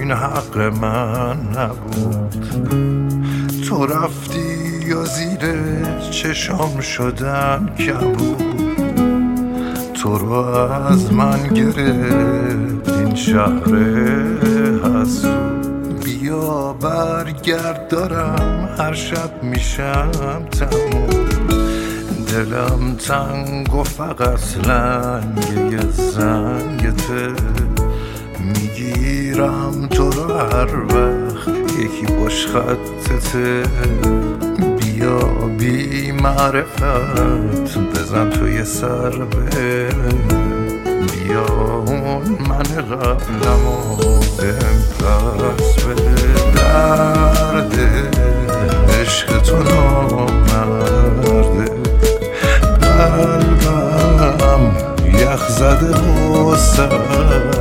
این حق من نبود. تو رفتی یا زیر چشام شدن کبود. تو رو از من گرفت این شهر حسود. بیا برگرد دارم هر شب میشم تموم. دلم تنگ و فقط لنگ یه زنگته. میگیرم تو رو هر وقت یکی پشت خطته. بیا بی معرفت بزن توی سر به. بیا اون من قبلمو بهم پس بده. درد عشق تو نامرده. قلبم یخ زده و سرده.